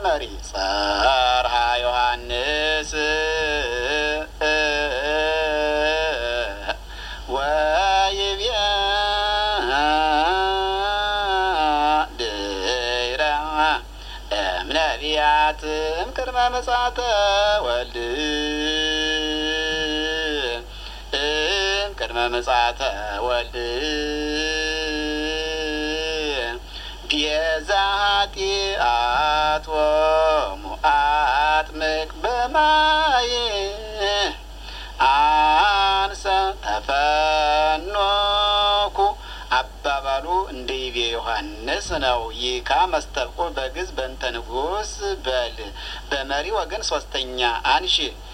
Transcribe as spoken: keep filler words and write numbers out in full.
በመሪ ጸርሃ ዮሐንስ ወይቤ ድይረ እምነቢያትም ቅድመ ምጽአተ ወልድ ቅድመ ምጽአተ ወልድ ቤዛ ኃጢአቶሙ አጥምቅ በማየ አንሰ ተፈኖኩ አባባሉ እንደ ይቤ ዮሐንስ ነው። ይካ መስተብቁ በግዝ በእንተ ንጉሥ በል በመሪ ወገን ሶስተኛ አንሺ